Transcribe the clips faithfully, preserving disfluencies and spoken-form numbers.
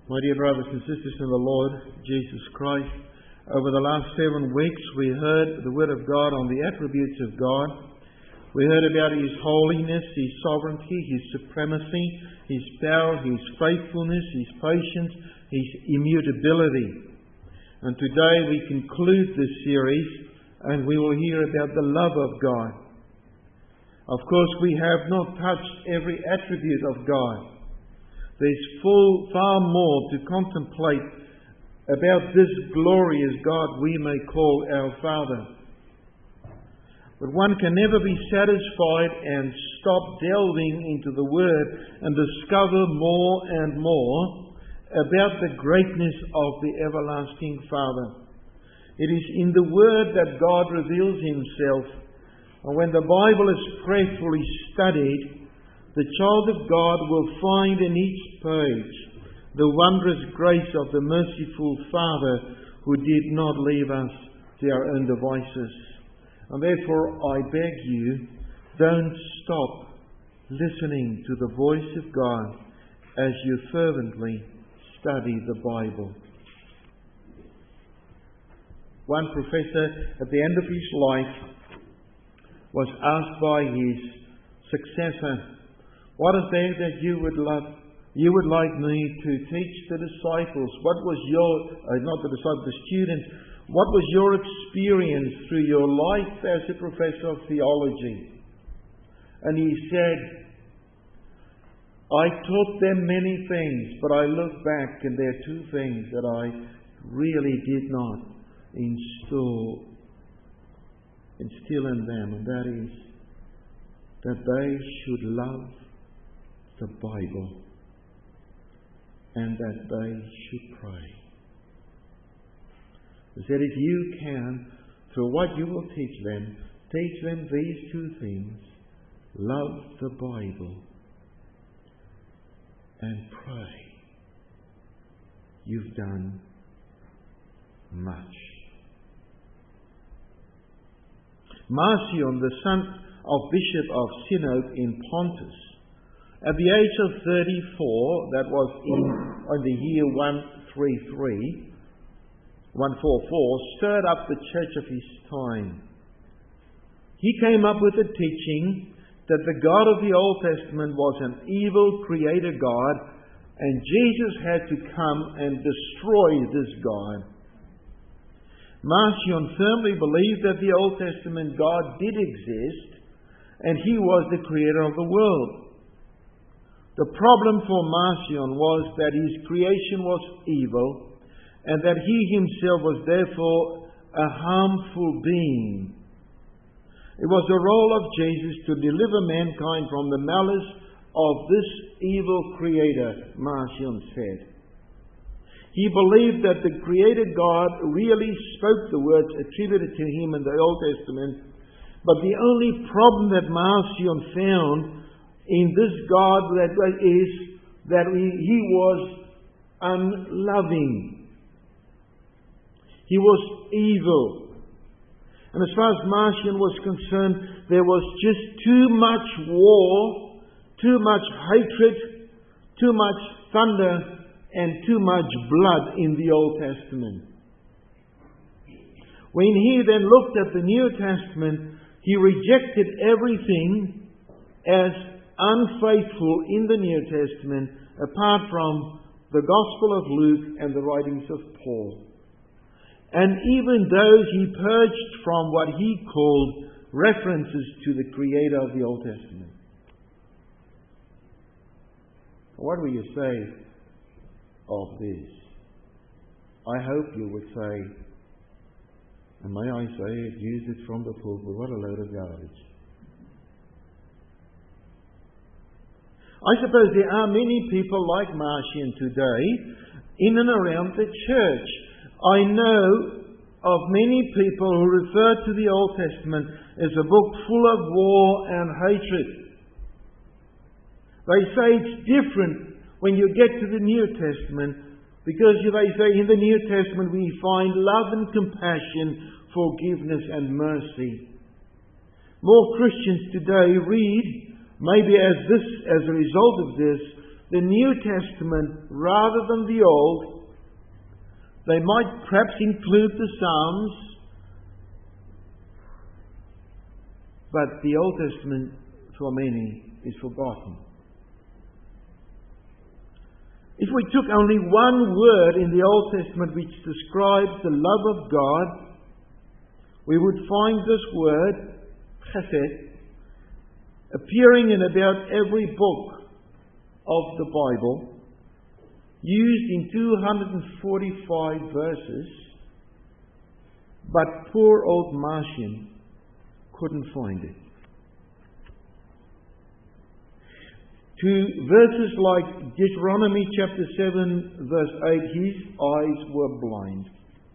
My dear brothers and sisters in the Lord Jesus Christ, over the last seven weeks we heard the Word of God on the attributes of God. We heard about His holiness, His sovereignty, His supremacy, His power, His faithfulness, His patience, His immutability. And today we conclude this series and we will hear about the love of God. Of course, we have not touched every attribute of God. There's full, far more to contemplate about this glorious God we may call our Father. But one can never be satisfied and stop delving into the Word and discover more and more about the greatness of the everlasting Father. It is in the Word that God reveals Himself. And when the Bible is prayerfully studied, the child of God will find in each page the wondrous grace of the merciful Father who did not leave us to our own devices. And therefore I beg you, don't stop listening to the voice of God as you fervently study the Bible. One professor at the end of his life was asked by his successor, "What is there that you would love, you would like me to teach the disciples? What was your, uh, not the disciples, the students, what was your experience through your life as a professor of theology?" And he said, "I taught them many things, but I look back and there are two things that I really did not instill, instill in them, and that is that they should love the Bible and that they should pray." He said, if you can, through what you will teach them, teach them these two things: love the Bible and pray, you've done much. Marcion, the son of Bishop of Sinope in Pontus, at the age of thirty-four, that was in, in the year one thirty-three, one forty-four, stirred up the church of his time. He came up with a teaching that the God of the Old Testament was an evil creator God, and Jesus had to come and destroy this God. Marcion firmly believed that the Old Testament God did exist, and He was the creator of the world. The problem for Marcion was that his creation was evil and that he himself was therefore a harmful being. It was the role of Jesus to deliver mankind from the malice of this evil creator, Marcion said. He believed that the creator God really spoke the words attributed to Him in the Old Testament, but the only problem that Marcion found in this God that is that he, he was unloving. He was evil. And as far as Marcion was concerned, there was just too much war, too much hatred, too much thunder, and too much blood in the Old Testament. When he then looked at the New Testament, he rejected everything as unfaithful in the New Testament, apart from the Gospel of Luke and the writings of Paul. And even those he purged from what he called references to the Creator of the Old Testament. What will you say of this? I hope you would say, and may I say it, use it from the pulpit, what a load of garbage. I suppose there are many people like Marcion today in and around the church. I know of many people who refer to the Old Testament as a book full of war and hatred. They say it's different when you get to the New Testament, because they say in the New Testament we find love and compassion, forgiveness and mercy. More Christians today read, maybe as this, as a result of this, the New Testament rather than the Old. They might perhaps include the Psalms, but the Old Testament for many is forgotten. If we took only one word in the Old Testament which describes the love of God, we would find this word, chesed, appearing in about every book of the Bible, used in two hundred forty-five verses, but poor old Marcion couldn't find it. To verses like Deuteronomy chapter seven verse eight, his eyes were blind.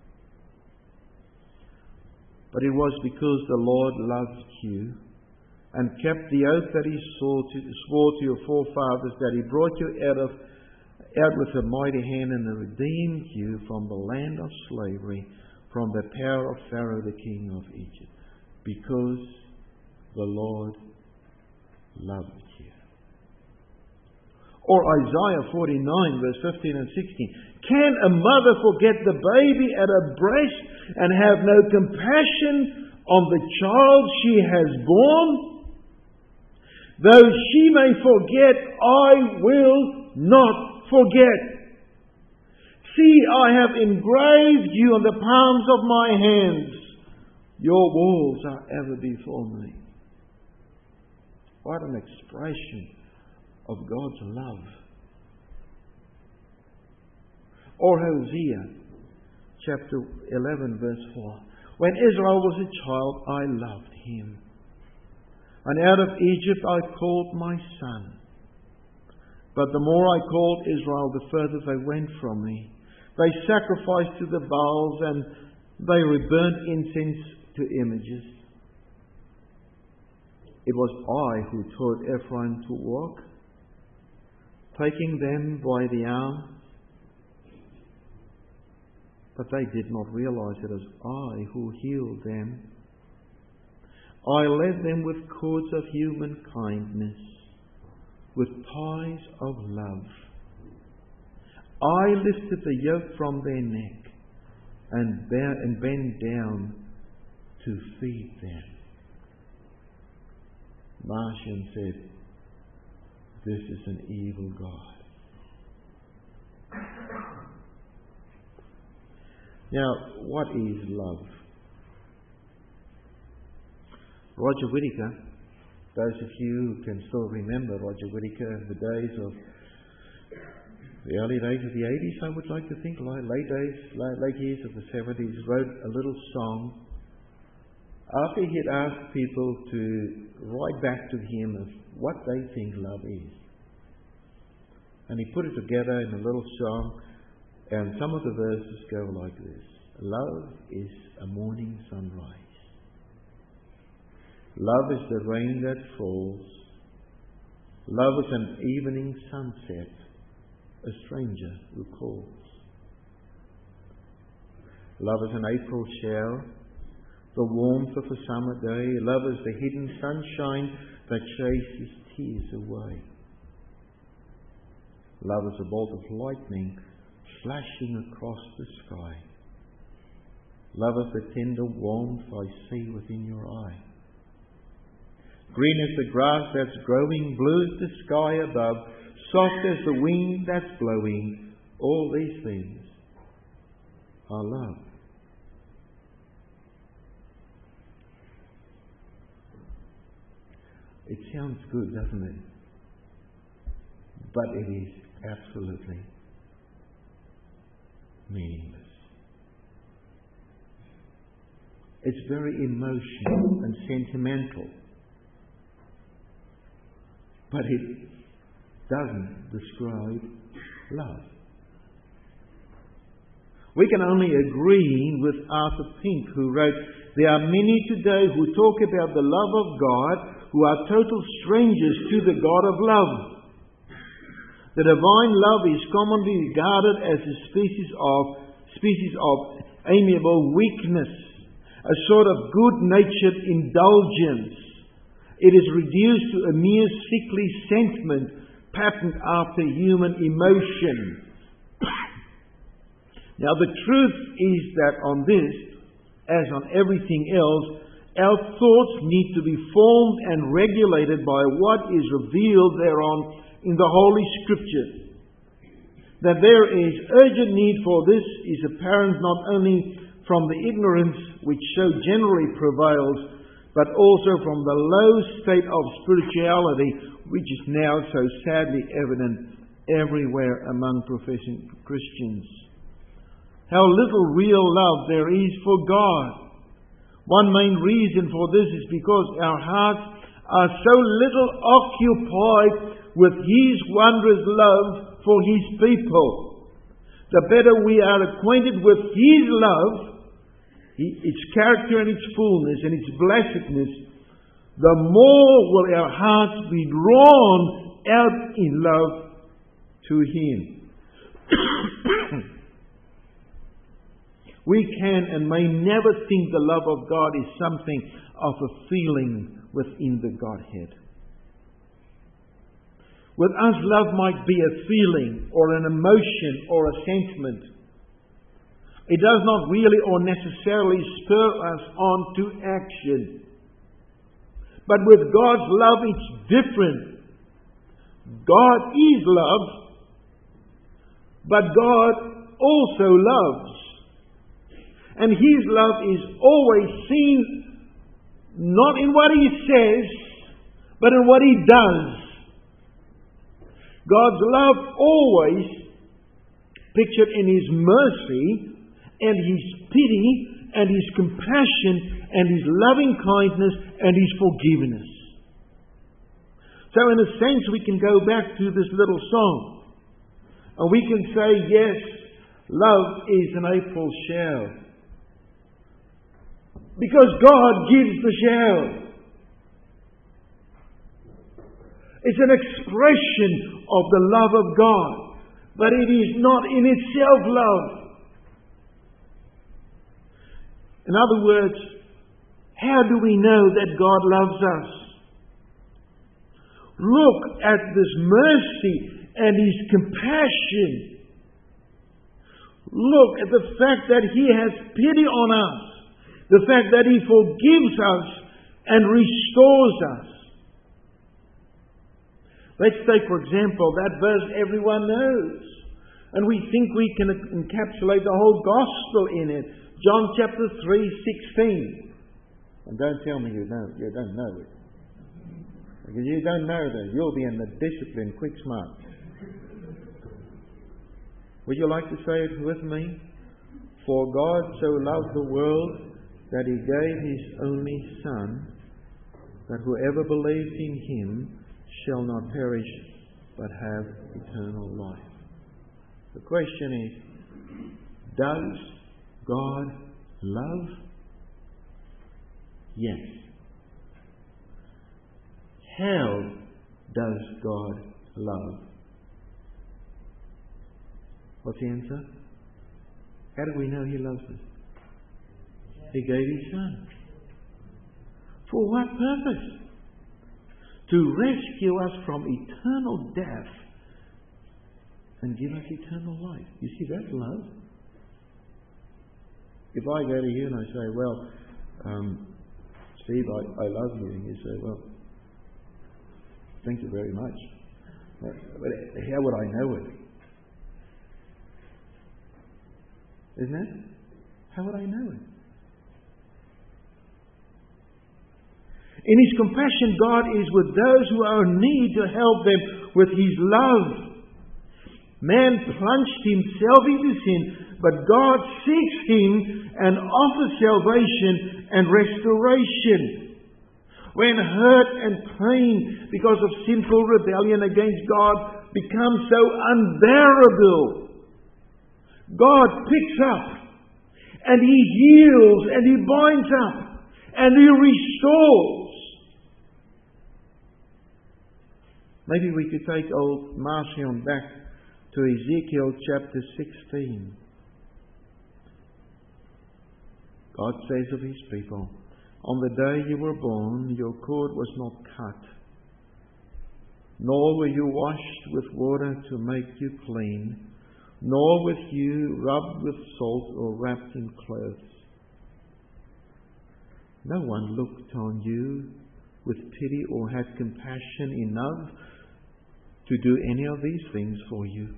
But it was because the Lord loved you and kept the oath that He swore to, swore to your forefathers, that He brought you out of out with a mighty hand and redeemed you from the land of slavery, from the power of Pharaoh the king of Egypt, because the Lord loved you. Or Isaiah forty-nine verse fifteen and sixteen. Can a mother forget the baby at her breast and have no compassion on the child she has born? Though she may forget, I will not forget. See, I have engraved you on the palms of my hands. Your walls are ever before me. What an expression of God's love. Or Hosea chapter eleven verse four. When Israel was a child, I loved him. And out of Egypt I called my son. But the more I called Israel, the further they went from me. They sacrificed to the Baals, and they burnt incense to images. It was I who taught Ephraim to walk, taking them by the arm. But they did not realize it was I who healed them. I led them with cords of human kindness, with ties of love. I lifted the yoke from their neck and, bear, and bent down to feed them. Marcion said, this is an evil God. Now, what is love? Roger Whittaker, those of you who can still remember Roger Whittaker, the days of the early days of the eighties, I would like to think, late days, late years of the seventies, wrote a little song after he had asked people to write back to him of what they think love is. And he put it together in a little song, and some of the verses go like this. Love is a morning sunrise. Love is the rain that falls. Love is an evening sunset, a stranger who calls. Love is an April shower, the warmth of a summer day. Love is the hidden sunshine that chases tears away. Love is a bolt of lightning flashing across the sky. Love is the tender warmth I see within your eye. Green as the grass that's growing, blue as the sky above, soft as the wind that's blowing. All these things are love. It sounds good, doesn't it? But it is absolutely meaningless. It's very emotional and sentimental. But it doesn't describe love. We can only agree with Arthur Pink, who wrote, there are many today who talk about the love of God who are total strangers to the God of love. The divine love is commonly regarded as a species of species of amiable weakness, a sort of good-natured indulgence. It is reduced to a mere sickly sentiment patterned after human emotion. Now the truth is that on this, as on everything else, our thoughts need to be formed and regulated by what is revealed thereon in the Holy Scripture. That there is urgent need for this is apparent not only from the ignorance which so generally prevails, but also from the low state of spirituality which is now so sadly evident everywhere among professing Christians. How little real love there is for God. One main reason for this is because our hearts are so little occupied with His wondrous love for His people. The better we are acquainted with His love, its character and its fullness and its blessedness, the more will our hearts be drawn out in love to Him. We can and may never think the love of God is something of a feeling within the Godhead. With us, love might be a feeling or an emotion or a sentiment. It does not really or necessarily spur us on to action. But with God's love, it's different. God is love, but God also loves. And His love is always seen not in what He says, but in what He does. God's love always pictured in His mercy and His pity and His compassion and His loving kindness and His forgiveness. So in a sense we can go back to this little song and we can say, yes, love is an April shower. Because God gives the shower. It's an expression of the love of God. But it is not in itself love. In other words, how do we know that God loves us? Look at this mercy and His compassion. Look at the fact that He has pity on us. The fact that He forgives us and restores us. Let's take, for example, that verse everyone knows. And we think we can encapsulate the whole gospel in it. John chapter three, sixteen. And don't tell me you know, you don't know it. Because you don't know that, you'll be in the discipline quick smart. Would you like to say it with me? For God so loved the world that He gave His only Son, that whoever believes in Him shall not perish, but have eternal life. The question is, does God love? Yes. How does God love? What's the answer? How do we know He loves us? He gave His Son. For what purpose? To rescue us from eternal death and give us eternal life. You see, that's love. If I go to you and I say, well, um, Steve, I, I love you, and you say, well, thank you very much. But, but how would I know it? Isn't it? How would I know it? In His compassion, God is with those who are in need to help them with His love. Man plunged himself into sin, but God seeks him and offers salvation and restoration. When hurt and pain because of sinful rebellion against God becomes so unbearable, God picks up and He heals and He binds up and He restores. Maybe we could take old Marcion back to Ezekiel chapter sixteen. God says of His people, on the day you were born, your cord was not cut, nor were you washed with water to make you clean, nor with you rubbed with salt or wrapped in clothes. No one looked on you with pity or had compassion enough to do any of these things for you.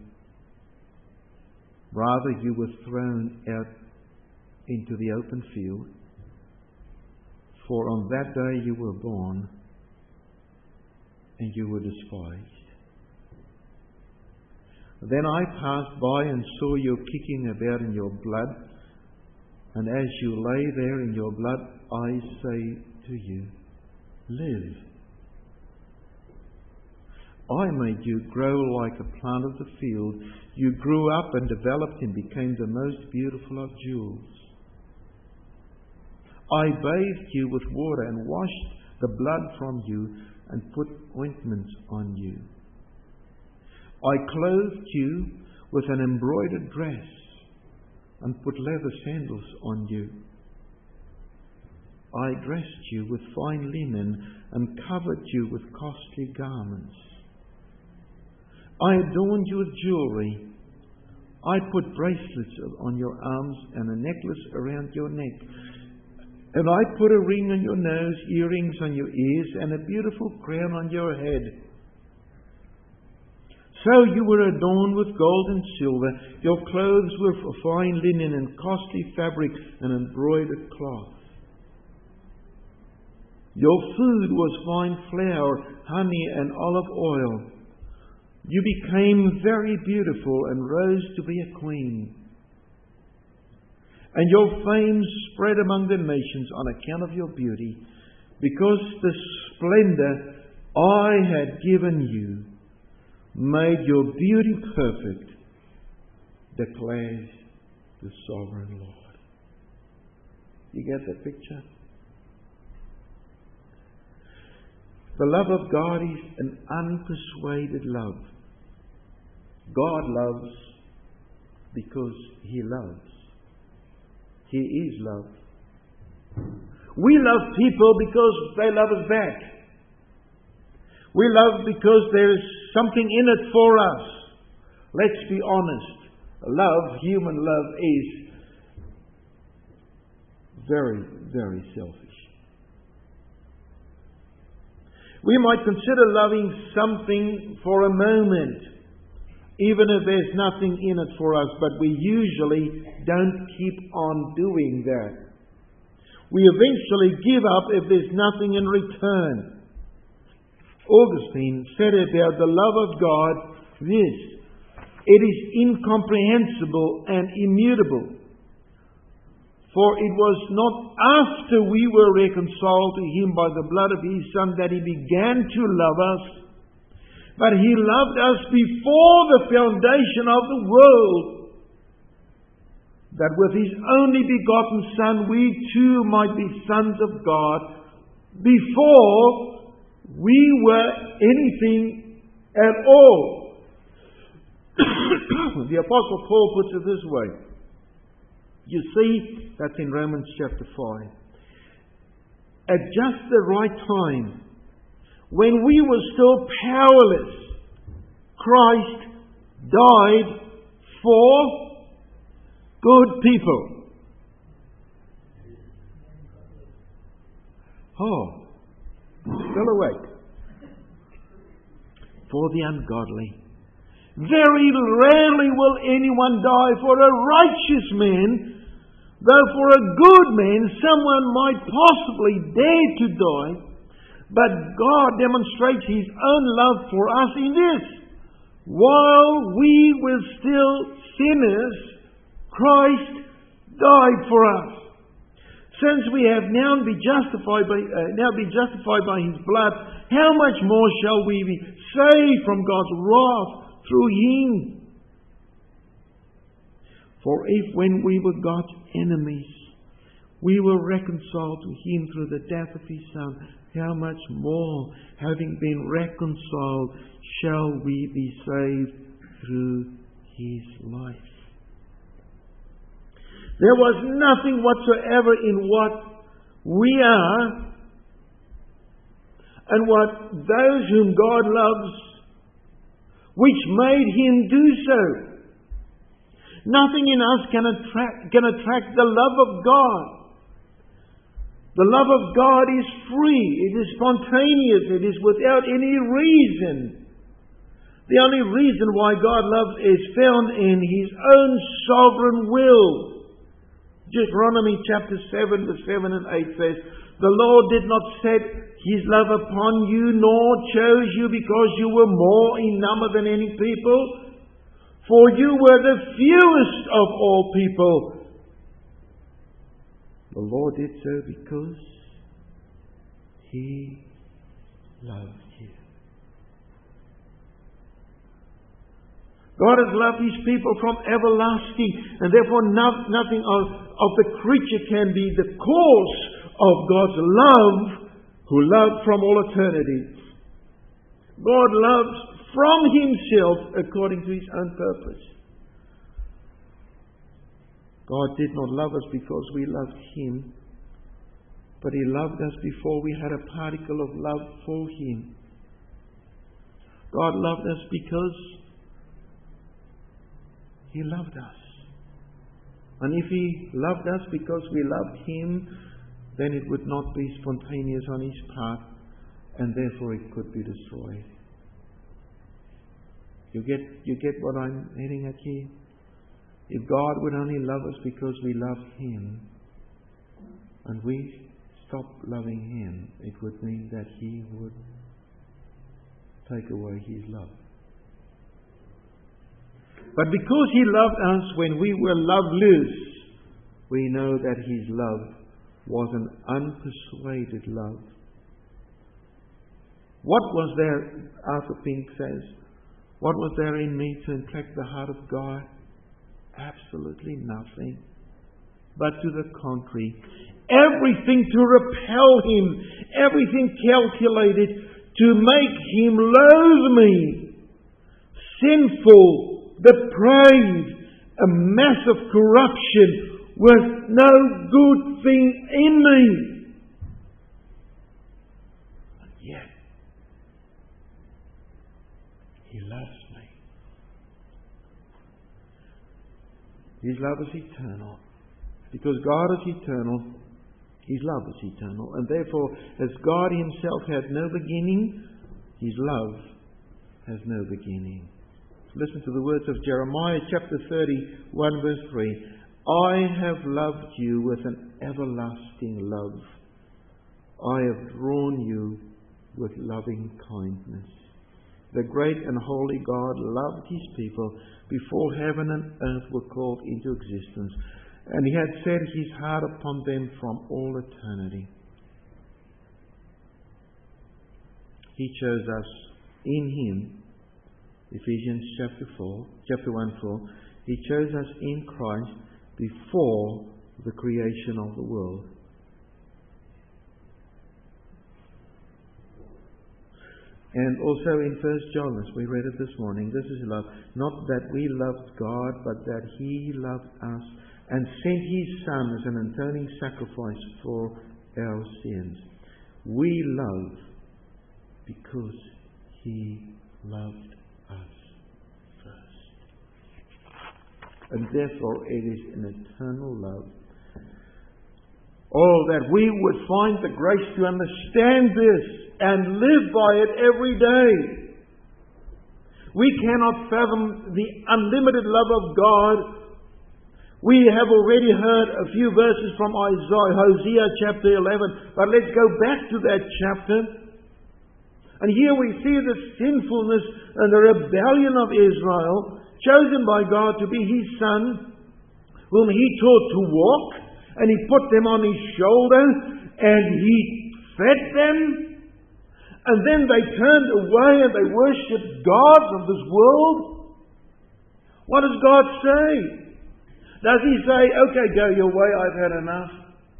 Rather, you were thrown out into the open field, for on that day you were born, and you were despised. Then I passed by and saw you kicking about in your blood, and as you lay there in your blood, I say to you, live. I made you grow like a plant of the field. You grew up and developed and became the most beautiful of jewels. I bathed you with water and washed the blood from you and put ointments on you. I clothed you with an embroidered dress and put leather sandals on you. I dressed you with fine linen and covered you with costly garments. I adorned you with jewelry. I put bracelets on your arms and a necklace around your neck. And I put a ring on your nose, earrings on your ears, and a beautiful crown on your head. So you were adorned with gold and silver. Your clothes were of fine linen and costly fabric and embroidered cloth. Your food was fine flour, honey, and olive oil. You became very beautiful and rose to be a queen. And your fame spread among the nations on account of your beauty, because the splendor I had given you made your beauty perfect, declares the sovereign Lord. You get that picture? The love of God is an unpersuaded love. God loves because He loves. He is love. We love people because they love us back. We love because there is something in it for us. Let's be honest. Love, human love, is very, very selfish. We might consider loving something for a moment, even if there's nothing in it for us, but we usually don't keep on doing that. We eventually give up if there's nothing in return. Augustine said about the love of God this: it is incomprehensible and immutable. For it was not after we were reconciled to Him by the blood of His Son that He began to love us, but He loved us before the foundation of the world, that with His only begotten Son we too might be sons of God, before we were anything at all. The Apostle Paul puts it this way. You see, that's in Romans chapter five. At just the right time, when we were still powerless, Christ died for good people. Oh, still awake. For the ungodly. Very rarely will anyone die for a righteous man, though for a good man someone might possibly dare to die. But God demonstrates His own love for us in this: while we were still sinners, Christ died for us. Since we have now been justified by uh, now been justified by His blood, how much more shall we be saved from God's wrath through Him? For if when we were God's enemies, we were reconciled to Him through the death of His Son, how much more, having been reconciled, shall we be saved through His life? There was nothing whatsoever in what we are and what those whom God loves which made Him do so. Nothing in us can attract, can attract the love of God. The love of God is free. It is spontaneous. It is without any reason. The only reason why God loves is found in His own sovereign will. Deuteronomy chapter seven, verse seven and eight says, "The Lord did not set His love upon you, nor chose you because you were more in number than any people. For you were the fewest of all people." The Lord did so because He loved you. God has loved His people from everlasting, and therefore no, nothing of, of the creature can be the cause of God's love, who loved from all eternity. God loves from Himself according to His own purpose. God did not love us because we loved Him, but He loved us before we had a particle of love for Him. God loved us because He loved us. And if He loved us because we loved Him, then it would not be spontaneous on His part, and therefore it could be destroyed. You get, you get what I'm heading at here? If God would only love us because we love Him, and we stop loving Him, it would mean that He would take away His love. But because He loved us when we were loveless, we know that His love was an unpersuaded love. What was there, Arthur Pink says, what was there in me to attract the heart of God? Absolutely nothing. But to the contrary, everything to repel Him, everything calculated to make Him loathe me. Sinful, depraved, a mass of corruption with no good thing in me. But yet, He loves me. His love is eternal. Because God is eternal, His love is eternal. And therefore, as God Himself had no beginning, His love has no beginning. Listen to the words of Jeremiah chapter thirty-one, verse three. "I have loved you with an everlasting love. I have drawn you with loving kindness." The great and holy God loved His people before heaven and earth were called into existence, and He had set His heart upon them from all eternity. He chose us in Him, Ephesians chapter four, chapter one, four. He chose us in Christ before the creation of the world. And also in First John, as we read it this morning, this is love. Not that we loved God, but that He loved us and sent His Son as an atoning sacrifice for our sins. We love because He loved us first. And therefore it is an eternal love. Oh, that we would find the grace to understand this and live by it every day. We cannot fathom the unlimited love of God. We have already heard a few verses from Isaiah, Hosea chapter eleven, but let's go back to that chapter. And here we see the sinfulness and the rebellion of Israel, chosen by God to be His Son, whom He taught to walk, and He put them on His shoulder, and He fed them. And then they turned away and they worshipped gods of this world. What does God say? Does He say, "Okay, go your way, I've had enough"?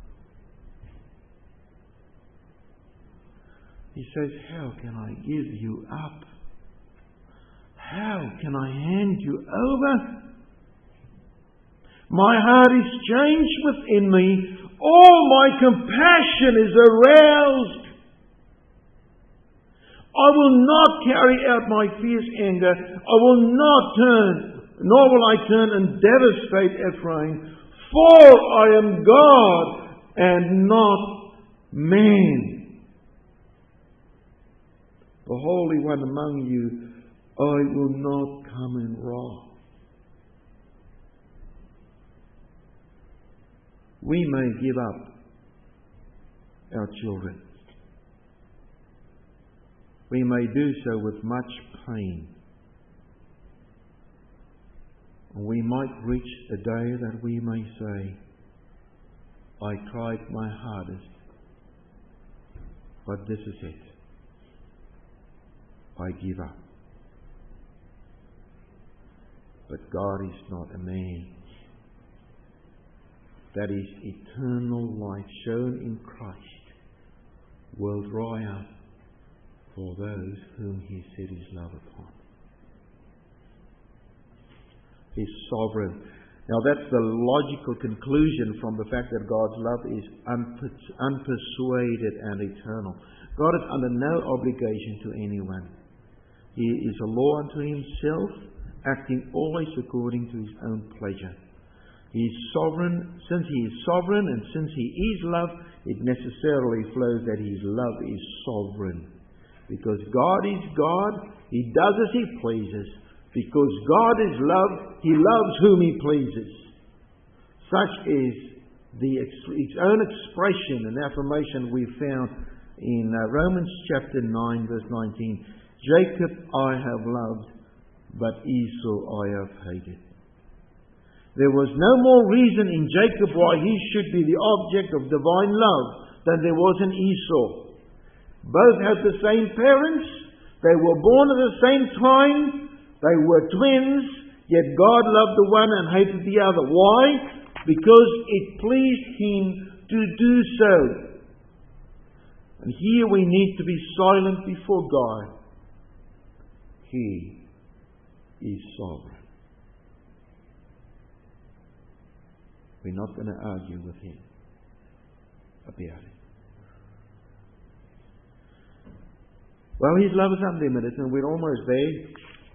He says, "How can I give you up? How can I hand you over? My heart is changed within me. All my compassion is aroused. I will not carry out my fierce anger. I will not turn, nor will I turn and devastate Ephraim. For I am God and not man. The Holy One among you, I will not come in wrath. We may give up our children. We may do so with much pain. We might reach a day that we may say, I tried my hardest, but this is it. I give up. But God is not a man. That is eternal life shown in Christ will dry up for those whom He set His love upon. He's sovereign. Now that's the logical conclusion from the fact that God's love is unpersuaded and eternal. God is under no obligation to anyone. He is a law unto Himself, acting always according to His own pleasure. He is sovereign. Since He is sovereign and since He is love, it necessarily flows that His love is sovereign. Because God is God, He does as He pleases. Because God is love, He loves whom He pleases. Such is the its own expression and affirmation we found in uh, Romans chapter nine, verse nineteen. Jacob I have loved, but Esau I have hated. There was no more reason in Jacob why he should be the object of divine love than there was in Esau. Both had the same parents. They were born at the same time. They were twins, yet God loved the one and hated the other. Why? Because it pleased Him to do so. And here we need to be silent before God. He is sovereign. We're not going to argue with Him about it. Well, His love is unlimited, and we're almost there.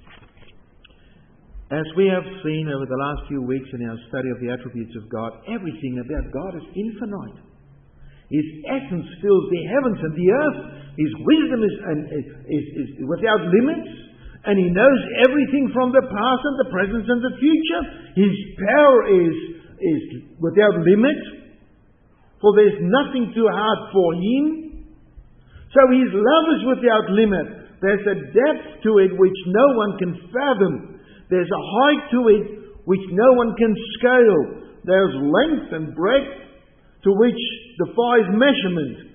As we have seen over the last few weeks in our study of the attributes of God, everything about God is infinite. His essence fills the heavens and the earth. His wisdom is, is, is without limits. And He knows everything from the past and the present and the future. His power is, is without limit. For there's nothing too hard for Him. So His love is without limit. There's a depth to it which no one can fathom. There's a height to it which no one can scale. There's length and breadth to which defies measurement.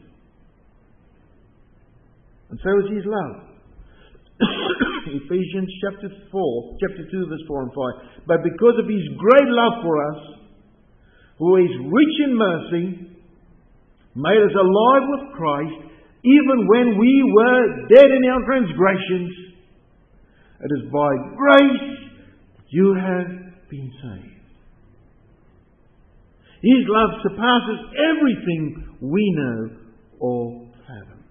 And so is His love. Ephesians chapter four, chapter two, verse four and five. But because of His great love for us, who is rich in mercy, made us alive with Christ, even when we were dead in our transgressions. It is by grace you have been saved. His love surpasses everything we know or fathom.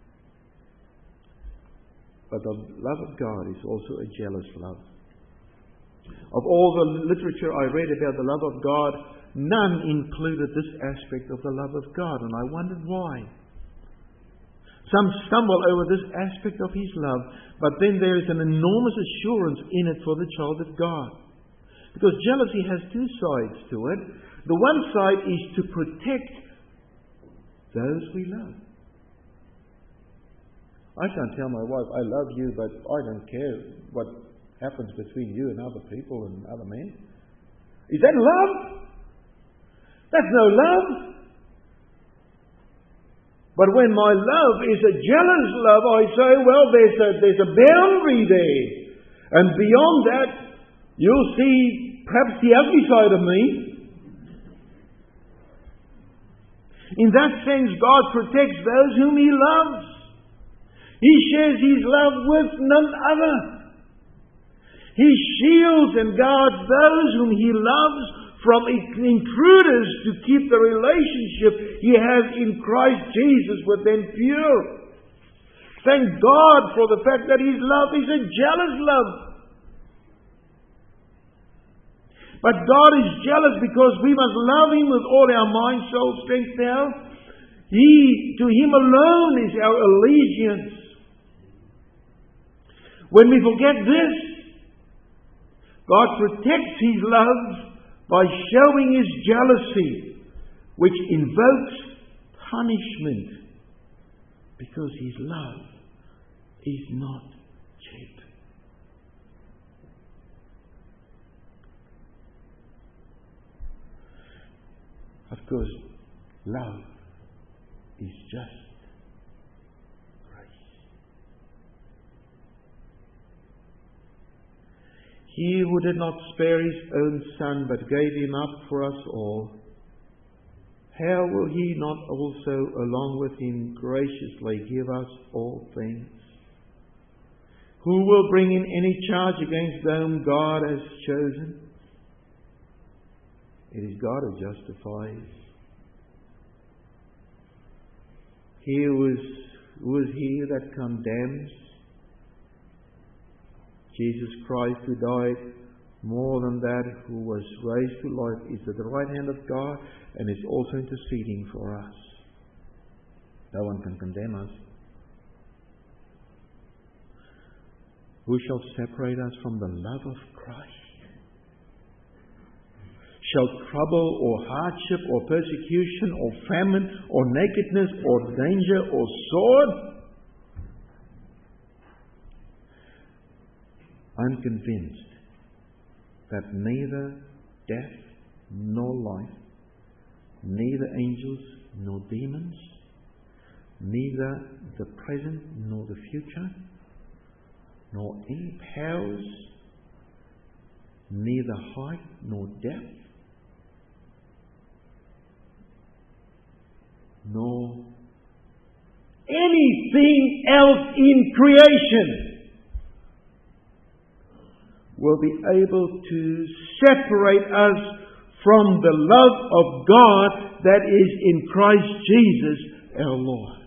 But the love of God is also a jealous love. Of all the literature I read about the love of God, none included this aspect of the love of God, and I wondered why. Some stumble over this aspect of His love, but then there is an enormous assurance in it for the child of God. Because jealousy has two sides to it. The one side is to protect those we love. I can't tell my wife, I love you, but I don't care what happens between you and other people and other men. Is that love? That's no love. But when my love is a jealous love, I say, well, there's a, there's a boundary there. And beyond that, you'll see perhaps the ugly side of me. In that sense, God protects those whom He loves. He shares His love with none other. He shields and guards those whom He loves from intruders to keep the relationship He has in Christ Jesus with them pure. Thank God for the fact that His love is a jealous love. But God is jealous because we must love Him with all our mind, soul, strength, and health. He, to Him alone is our allegiance. When we forget this, God protects His love by showing His jealousy, which invokes punishment, because His love is not cheap. Of course, love is just grace. He who did not spare His own Son, but gave Him up for us all, how will He not also, along with Him, graciously give us all things? Who will bring in any charge against whom God has chosen? It is God who justifies. He who is, who is He that condemns? Jesus Christ, who died, more than that, who was raised to life, is at the right hand of God and is also interceding for us. No one can condemn us. Who shall separate us from the love of Christ? Shall trouble or hardship or persecution or famine or nakedness or danger or sword? I'm convinced that neither death nor life, neither angels nor demons, neither the present nor the future, nor any powers, neither height nor depth, nor anything else in creation will be able to separate us from the love of God that is in Christ Jesus our Lord.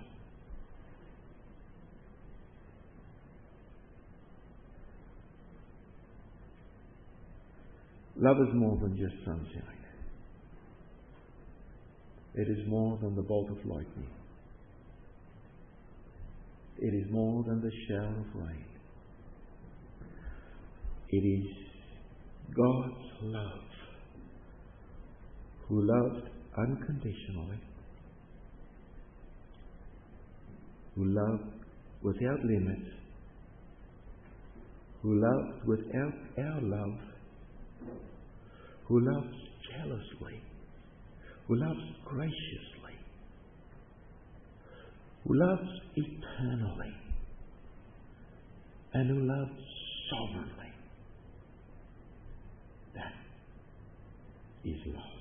Love is more than just sunshine. It is more than the bolt of lightning. It is more than the shower of rain. It is God's love, who loved unconditionally, who loved without limits, who loved without our love, who loves jealously, who loves graciously, who loves eternally, and who loves sovereignly. That is love.